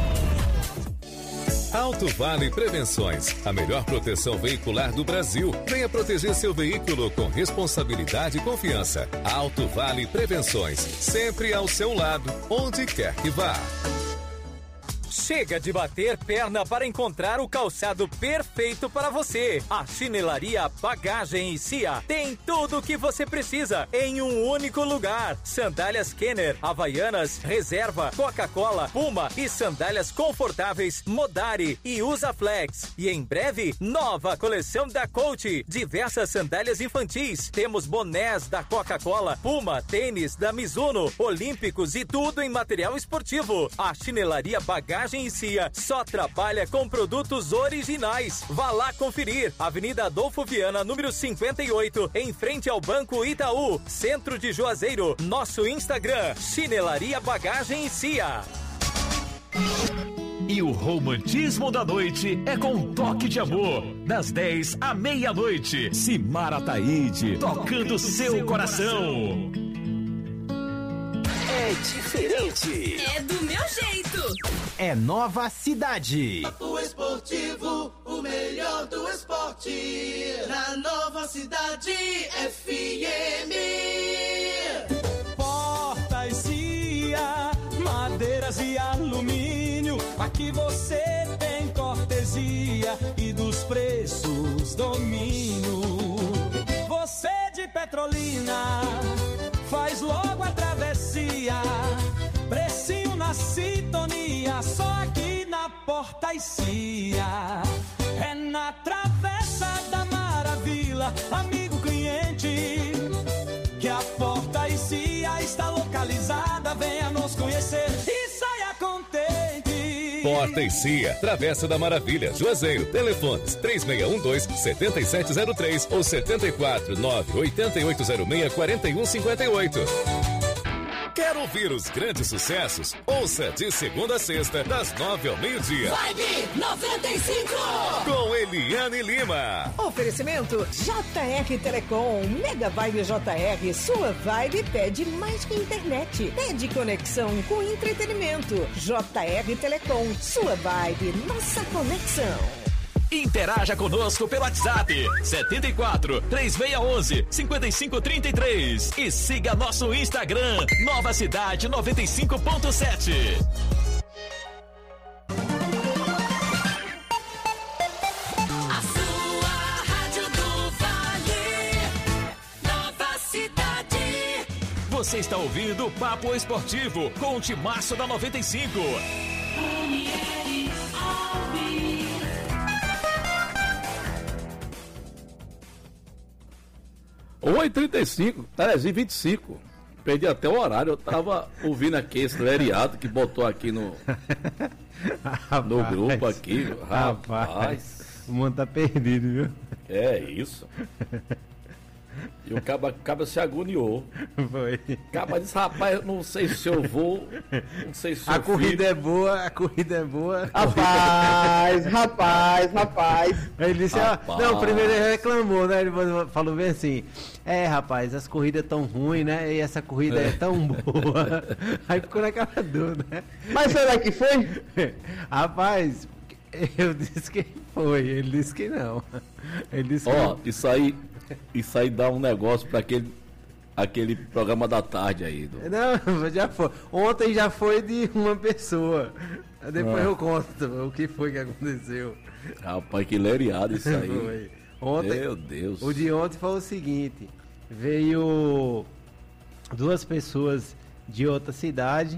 Alto Vale Prevenções, a melhor proteção veicular do Brasil. Venha proteger seu veículo com responsabilidade e confiança. Alto Vale Prevenções, sempre ao seu lado, onde quer que vá. Chega de bater perna para encontrar o calçado perfeito para você. A Chinelaria Bagagem e Cia tem tudo o que você precisa em um único lugar. Sandálias Kenner, Havaianas, Reserva, Coca-Cola, Puma e sandálias confortáveis Modari e Usaflex. E em breve, nova coleção da Coach. Diversas sandálias infantis. Temos bonés da Coca-Cola, Puma, tênis da Mizuno, Olímpicos e tudo em material esportivo. A Chinelaria Bagagem e Cia só trabalha com produtos originais. Vá lá conferir. Avenida Adolfo Viana, número cinquenta e oito, em frente ao Banco Itaú, centro de Juazeiro. Nosso Instagram, Chinelaria Bagagem e Cia. E o romantismo da noite é com um toque de amor. Das dez à meia-noite, Simara Taide, tocando seu coração. É diferente. É do meu jeito. É Nova Cidade. Papo Esportivo, o melhor do esporte. Na Nova Cidade F M. Portas Cia, madeiras e alumínio. Aqui você tem cortesia e dos preços domínio. Você de Petrolina faz logo a travessia. Precinho na sintonia, só aqui na Porta Cia. É na Travessa da Maravilha, amigo cliente, que a Porta Cia está localizada. Venha nos conhecer e saia contente. Porta Cia, Travessa da Maravilha, Juazeiro. Telefones três seis um dois, sete sete zero três ou sete quatro nove, oito oito zero seis, quatro um cinco oito. Quer ouvir os grandes sucessos? Ouça de segunda a sexta, das nove ao meio-dia. Vibe noventa e cinco. Com Eliane Lima. Oferecimento J R Telecom, Mega Vibe J R, sua vibe pede mais que internet. Pede conexão com entretenimento. J R Telecom, sua vibe, nossa conexão. Interaja conosco pelo WhatsApp setenta e quatro, três seis um um, cinco cinco três três e siga nosso Instagram Nova Cidade noventa e cinco ponto sete. A sua rádio do Vale, Nova Cidade. Você está ouvindo o Papo Esportivo com o Timaço da noventa e cinco. oito e trinta e cinco, treze e vinte e cinco. Perdi até o horário, eu tava ouvindo aqui esse leriado que botou aqui no, no grupo aqui. Rapaz, o mundo tá perdido, viu? É isso. E o caba, caba se agoniou. Foi. O caba disse, rapaz, eu não sei se eu vou, não sei se A eu corrida fico. é boa, a corrida é boa. Rapaz, rapaz, rapaz. Ele disse, ó, Rapaz. não, primeiro ele reclamou, né? Ele falou bem assim, é rapaz, as corridas tão ruins, né? E essa corrida é, é tão boa. Aí ficou naquela dúvida, né? Mas será que foi? Rapaz, eu disse que foi, ele disse que não. Ele disse que Ó, isso aí, isso aí dá um negócio para aquele, aquele programa da tarde aí. Do... Não, já foi. Ontem já foi de uma pessoa. Depois Ah. eu conto o que foi que aconteceu. Rapaz, que lereado isso aí. Foi. Ontem, Meu Deus. O de ontem foi o seguinte: veio duas pessoas de outra cidade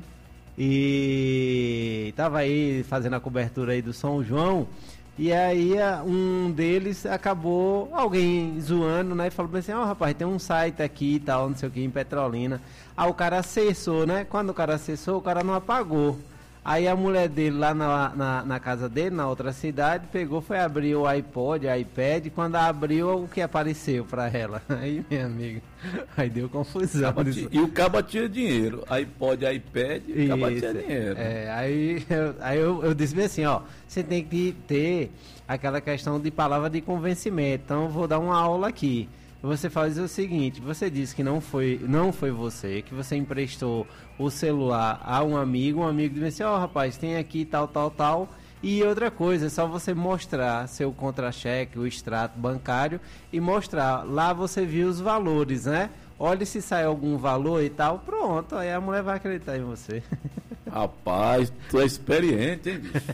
e tava aí fazendo a cobertura aí do São João. E aí a- um deles acabou, alguém zoando, né? E falou assim, ó rapaz, tem um site aqui e tal, não sei o que, em Petrolina. Aí o cara acessou, né? Quando o cara acessou, o cara não apagou. Aí a mulher dele lá na, na, na casa dele, na outra cidade, pegou, foi abrir o iPod, o iPad, quando abriu, o que apareceu pra ela? Aí, minha amiga, aí deu confusão. Caba ti- E o caba tinha dinheiro. iPod, iPad, o caba tinha Isso, dinheiro. é, aí eu, aí eu, eu disse bem assim, ó, você tem que ter aquela questão de palavra de convencimento. Então eu vou dar uma aula aqui. Você faz o seguinte, você disse que não foi, não foi você, que você emprestou o celular a um amigo, um amigo disse assim, ó rapaz, tem aqui tal, tal, tal. E outra coisa, é só você mostrar seu contra-cheque, o extrato bancário e mostrar. Lá você viu os valores, né? Olha se sai algum valor e tal, pronto, aí a mulher vai acreditar em você. Rapaz, tu é experiente, hein, bicho?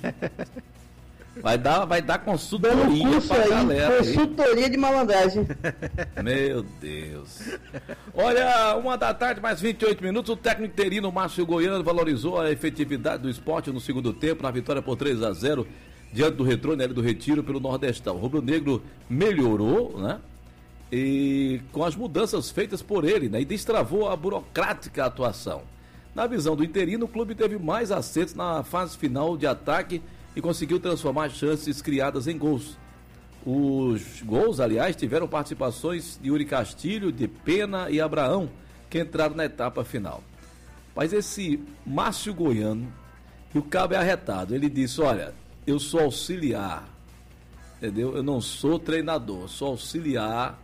Vai dar, vai dar Dando consultoria curso pra aí, galera aí. consultoria de malandragem. Meu Deus. Olha, uma da tarde, mais vinte e oito minutos, o técnico interino Márcio Goiano valorizou a efetividade do esporte no segundo tempo, na vitória por três a zero, diante do Retrô Nélio do Retiro pelo Nordestão. O rubro-negro melhorou, né? E com as mudanças feitas por ele, né? E destravou a burocrática atuação. Na visão do interino, o clube teve mais acertos na fase final de ataque e conseguiu transformar chances criadas em gols. Os gols, aliás, tiveram participações de Yuri Castilho, de Pena e Abraão, que entraram na etapa final. Mas esse Márcio Goiano, e o cabo é arretado, ele disse, olha, eu sou auxiliar, entendeu? Eu não sou treinador, sou auxiliar.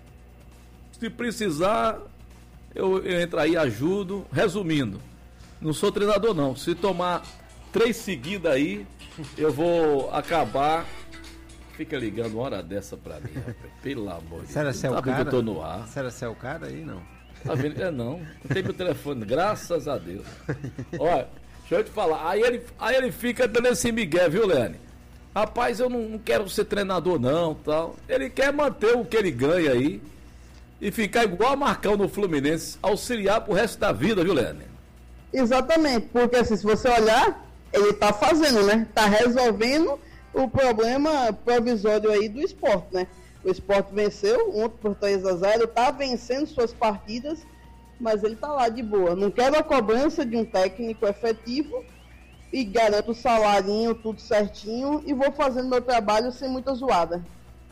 Se precisar, eu, eu entro aí e ajudo. Resumindo, não sou treinador não, se tomar três seguidas aí, eu vou acabar. Fica ligando uma hora dessa pra mim, rapaz. Pelo amor de Deus. Será que é o Sabe que cara? eu tô no ar. Será que é o cara aí, não? Tá vendo? É não. Não tem meu telefone, graças a Deus. Olha, deixa eu te falar. Aí ele, aí ele fica dando esse migué, viu, Leane? Rapaz, eu não, não quero ser treinador, não, tal. Ele quer manter o que ele ganha aí e ficar igual a Marcão no Fluminense, auxiliar pro resto da vida, viu, Leane? Exatamente, porque assim, se você olhar, ele tá fazendo, né? Tá resolvendo o problema provisório aí do esporte, né? O esporte venceu ontem por três a zero, tá vencendo suas partidas, mas ele tá lá de boa. Não quero a cobrança de um técnico efetivo e garanto o salarinho, tudo certinho, e vou fazendo meu trabalho sem muita zoada.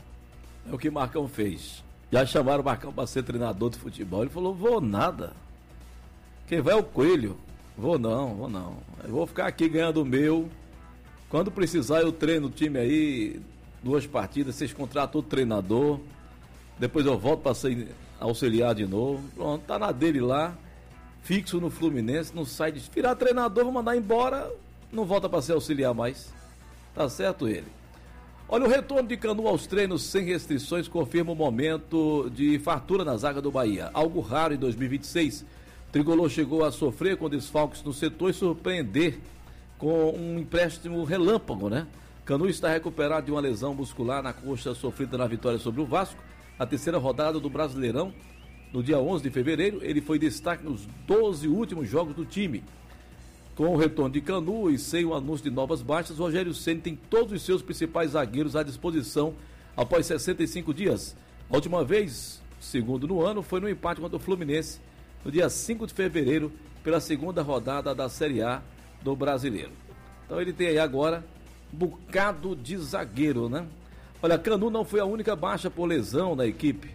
É o que Marcão fez. Já chamaram o Marcão para ser treinador de futebol. Ele falou, vou nada. Quem vai é o Coelho. Vou não, vou não. Eu vou ficar aqui ganhando o meu. Quando precisar eu treino o time aí, duas partidas, vocês contratam outro treinador. Depois eu volto para ser auxiliar de novo. Pronto, tá na dele lá. Fixo no Fluminense, não sai de... Virar treinador, vou mandar embora, não volta para ser auxiliar mais. Tá certo ele. Olha, o retorno de Canu aos treinos sem restrições confirma o momento de fartura na zaga do Bahia. Algo raro em dois mil e vinte e seis. O Tricolor chegou a sofrer com desfalques no setor e surpreender com um empréstimo relâmpago, né? Canu está recuperado de uma lesão muscular na coxa sofrida na vitória sobre o Vasco, a terceira rodada do Brasileirão. No dia onze de fevereiro, ele foi destaque nos doze últimos jogos do time. Com o retorno de Canu e sem o anúncio de novas baixas, Rogério Ceni tem todos os seus principais zagueiros à disposição após sessenta e cinco dias. A última vez, segundo no ano, foi no empate contra o Fluminense, no dia cinco de fevereiro, pela segunda rodada da Série A do Brasileiro. Então ele tem aí agora um bocado de zagueiro, né? Olha, Canu não foi a única baixa por lesão na equipe.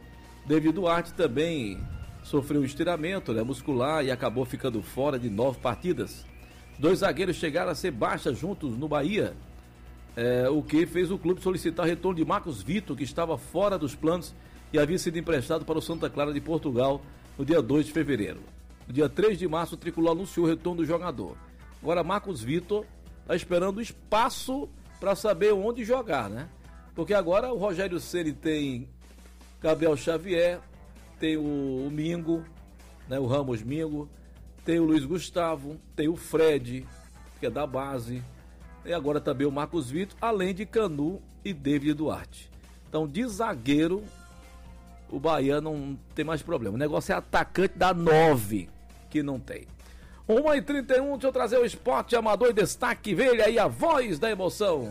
David Duarte também sofreu um estiramento, né, muscular e acabou ficando fora de nove partidas. Dois zagueiros chegaram a ser baixas juntos no Bahia, é, o que fez o clube solicitar o retorno de Marcos Vitor, que estava fora dos planos e havia sido emprestado para o Santa Clara de Portugal no dia dois de fevereiro. No dia três de março, o tricolor anunciou o retorno do jogador. Agora, Marcos Vitor está esperando espaço para saber onde jogar, né? Porque agora o Rogério Ceni tem Gabriel Xavier, tem o Mingo, né, o Ramos Mingo, tem o Luiz Gustavo, tem o Fred, que é da base, e agora também o Marcos Vitor, além de Canu e David Duarte. Então, de zagueiro, o Bahia não tem mais problema. O negócio é atacante da nove, que não tem. uma e trinta e um, deixa eu trazer o esporte amador em destaque. Veja aí a voz da emoção.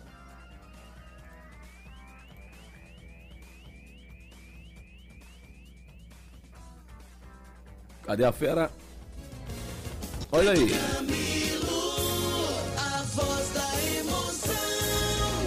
Cadê a fera? Olha aí. A voz da emoção.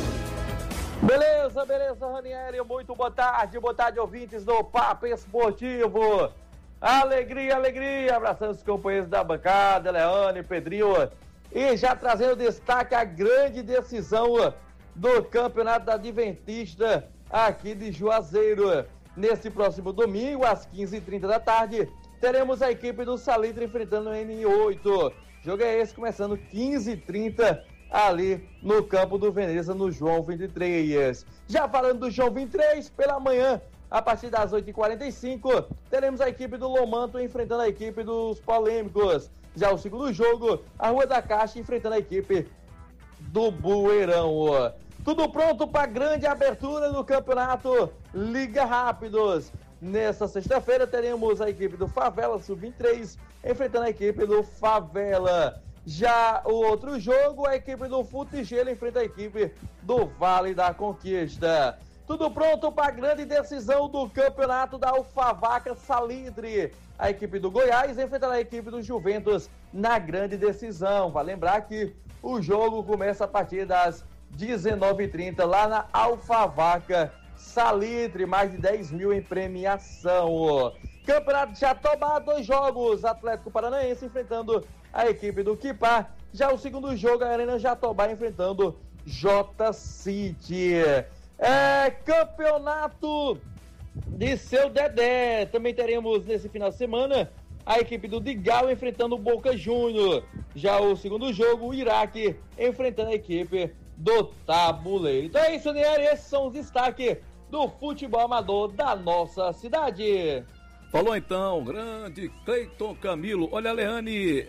Beleza, beleza, Ranieri, muito boa tarde, boa tarde, ouvintes do Papo Esportivo. Alegria, alegria, abraçando os companheiros da bancada, Leane, Pedrinho, e já trazendo destaque a grande decisão do Campeonato Adventista aqui de Juazeiro. Nesse próximo domingo, às quinze e trinta da tarde, teremos a equipe do Salitre enfrentando o N oito. Jogo é esse, começando quinze e trinta ali no campo do Veneza, no João vinte e três. Já falando do João vinte e três, pela manhã, a partir das oito e quarenta e cinco, teremos a equipe do Lomanto enfrentando a equipe dos Polêmicos. Já o segundo jogo, a Rua da Caixa enfrentando a equipe do Bueirão. Tudo pronto para a grande abertura do campeonato Liga Rápidos. Nessa sexta-feira teremos a equipe do Favela sub vinte e três enfrentando a equipe do Favela. Já o outro jogo, a equipe do Futigelo enfrenta a equipe do Vale da Conquista. Tudo pronto para a grande decisão do campeonato da Alfavaca Salitre. A equipe do Goiás enfrentará a equipe do Juventus na grande decisão. Vai lembrar que o jogo começa a partir das dezenove e trinta lá na Alfavaca Salitre, mais de dez mil em premiação. Campeonato de Jatobá, dois jogos, Atlético Paranaense enfrentando a equipe do Quipá. Já o segundo jogo, a Arena Jatobá enfrentando J City. É, campeonato de Seu Dedé, também teremos nesse final de semana a equipe do Digal enfrentando o Boca Júnior. Já o segundo jogo, o Iraque enfrentando a equipe do Tabuleiro. Então é isso, Nieri, esses são os destaques do futebol amador da nossa cidade. Falou então, grande Cleiton Camilo. Olha, Leane,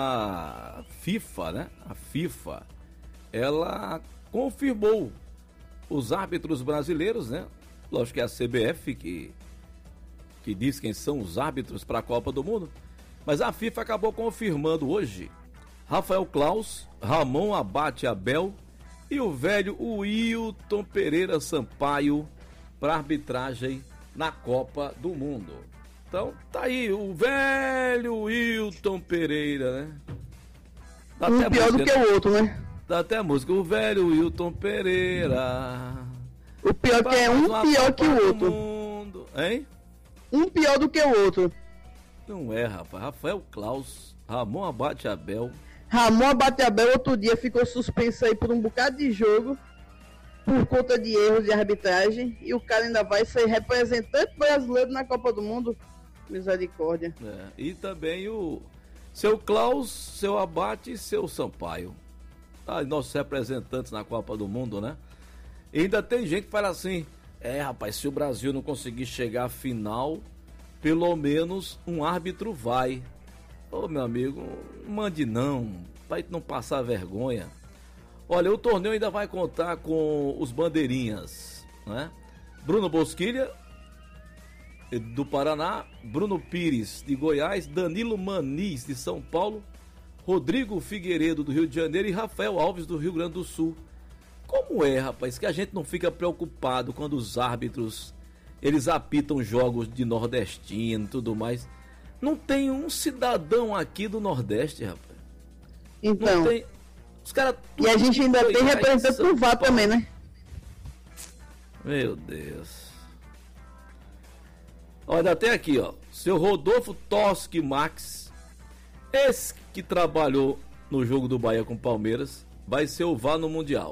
a FIFA, né? A FIFA, ela confirmou os árbitros brasileiros, né? Lógico que é a C B F que, que diz quem são os árbitros para a Copa do Mundo, mas a FIFA acabou confirmando hoje Rafael Claus, Ramon Abate Abel e o velho Wilton Pereira Sampaio para arbitragem na Copa do Mundo. Então, tá aí, o velho Wilton Pereira, né? Dá um até pior música, do que o outro, né? Dá até a música, o velho Wilton Pereira. O pior que é um pior que o outro. Mundo. Hein? Um pior do que o outro. Não é, rapaz. Rafael Claus, Ramon Abate Abel. Ramon Abate Abel outro dia ficou suspenso aí por um bocado de jogo por conta de erros de arbitragem e o cara ainda vai ser representante brasileiro na Copa do Mundo. Misericórdia. É, e também o seu Claus, seu Abate e seu Sampaio. Ah, nossos representantes na Copa do Mundo, né? E ainda tem gente que fala assim, é, rapaz, se o Brasil não conseguir chegar à final, pelo menos um árbitro vai. Ô, meu amigo, não mande não, pra não passar vergonha. Olha, o torneio ainda vai contar com os bandeirinhas, né? Bruno Bosquilha, do Paraná, Bruno Pires, de Goiás, Danilo Maniz, de São Paulo, Rodrigo Figueiredo, do Rio de Janeiro, e Rafael Alves, do Rio Grande do Sul. Como é, rapaz, que a gente não fica preocupado quando os árbitros, eles apitam jogos de nordestino e tudo mais. Não tem um cidadão aqui do Nordeste, rapaz. Então, não tem... Os cara, e a gente ainda tem representante do V A R também, né? Meu Deus. Olha, até aqui, ó. Seu Rodolfo Toschi Max, esse que trabalhou no jogo do Bahia com o Palmeiras, vai ser o V A R no Mundial.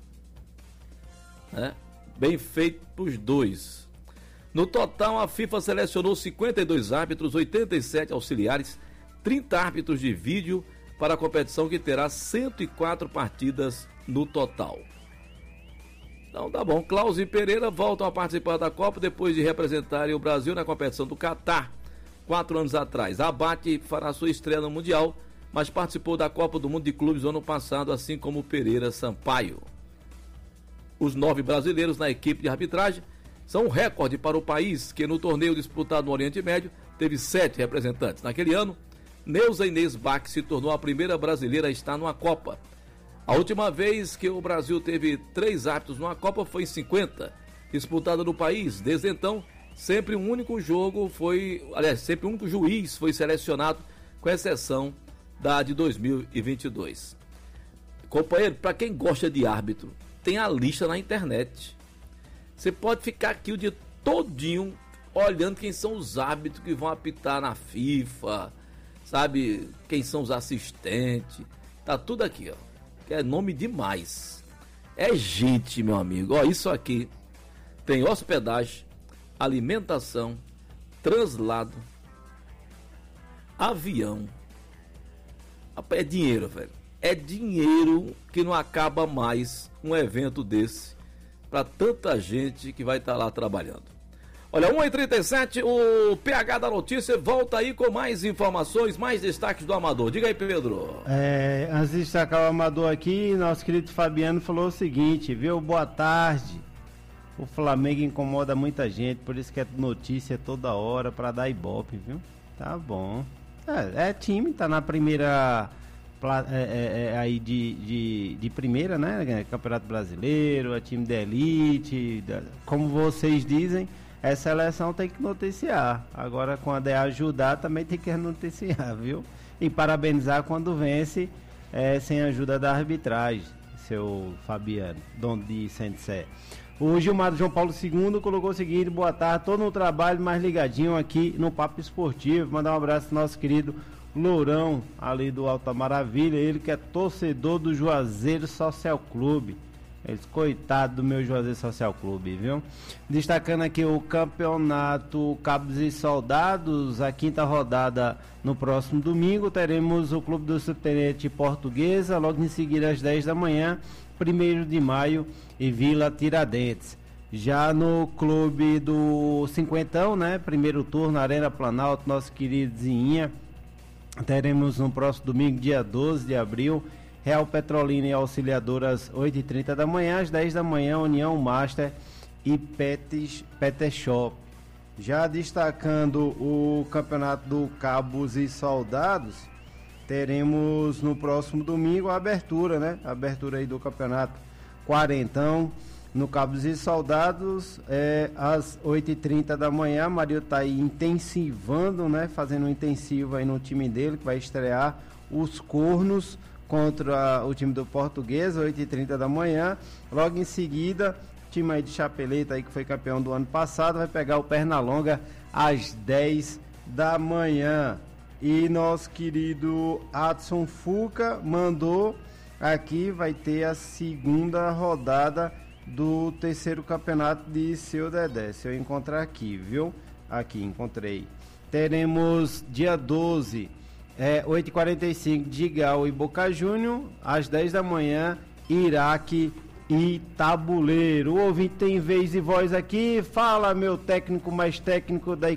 Né? Bem feito pros dois. No total, a FIFA selecionou cinquenta e dois árbitros, oitenta e sete auxiliares, trinta árbitros de vídeo para a competição que terá cento e quatro partidas no total. Então tá bom, Klaus e Pereira voltam a participar da Copa depois de representarem o Brasil na competição do Catar, quatro anos atrás. Abate fará sua estreia no Mundial, mas participou da Copa do Mundo de Clubes no ano passado, assim como Pereira Sampaio. Os nove brasileiros na equipe de arbitragem são um recorde para o país, que no torneio disputado no Oriente Médio teve sete representantes. Naquele ano, Neuza Inês Bach se tornou a primeira brasileira a estar numa Copa. A última vez que o Brasil teve três árbitros numa Copa foi em cinquenta, disputada no país. Desde então, sempre um único jogo foi, aliás, sempre um único juiz foi selecionado, com exceção da de dois mil e vinte e dois. Companheiro, para quem gosta de árbitro, tem a lista na internet. Você pode ficar aqui o dia todinho olhando quem são os árbitros que vão apitar na FIFA, sabe, quem são os assistentes. Tá tudo aqui, ó. Que é nome demais. É gente, meu amigo. Ó, isso aqui tem hospedagem, alimentação, translado, avião. É dinheiro, velho. É dinheiro que não acaba mais um evento desse para tanta gente que vai estar tá lá trabalhando. Olha, uma e trinta e sete, o P H da Notícia volta aí com mais informações, mais destaques do Amador. Diga aí, Pedro. É, antes de destacar o Amador aqui, nosso querido Fabiano falou o seguinte, viu? Boa tarde. O Flamengo incomoda muita gente, por isso que é notícia toda hora para dar ibope, viu? Tá bom. É, é time, tá na primeira... É, é, é, aí de, de, de primeira, né? Campeonato Brasileiro, é time da elite, da, como vocês dizem, essa seleção tem que noticiar. Agora, quando é ajudar, também tem que noticiar, viu? E parabenizar quando vence é, sem ajuda da arbitragem, seu Fabiano, dono de Sensé. O Gilmar João Paulo segundo colocou o seguinte: boa tarde, tô no trabalho, mais ligadinho aqui no Papo Esportivo. Mandar um abraço pro nosso querido Lourão, ali do Alta Maravilha, ele que é torcedor do Juazeiro Social Clube. Eles, coitado do meu Juazeiro Social Clube, viu? Destacando aqui o campeonato Cabos e Soldados, a quinta rodada no próximo domingo. Teremos o Clube do Subtenente Portuguesa, logo em seguida às dez da manhã, primeiro de maio, e Vila Tiradentes. Já no Clube do Cinquentão, né? Primeiro turno, Arena Planalto, nosso querido Zinha. Teremos no próximo domingo, dia doze de abril, Real Petrolina e Auxiliadoras, oito e trinta da manhã, às dez da manhã, União Master e Pets, Pet Shop. Já destacando o campeonato do Cabos e Soldados, teremos no próximo domingo a abertura, né? A abertura aí do campeonato quarentão. No Cabos e Soldados, é, às oito e trinta da manhã, Mario tá aí intensivando, né? Fazendo um intensivo aí no time dele, que vai estrear os Cornos contra o time do Português, oito e trinta da manhã. Logo em seguida, o time aí de Chapeleta, aí, que foi campeão do ano passado, vai pegar o Pernalonga às dez da manhã. E nosso querido Adson Fuca mandou aqui, vai ter a segunda rodada do terceiro campeonato de Seu Dedé. Se eu encontrar aqui, viu? Aqui, encontrei. Teremos dia doze, é, oito e quarenta e cinco, Digal e Boca Júnior, às dez da manhã, Iraque e Tabuleiro. O ouvinte tem vez e voz aqui. Fala, meu técnico mais técnico da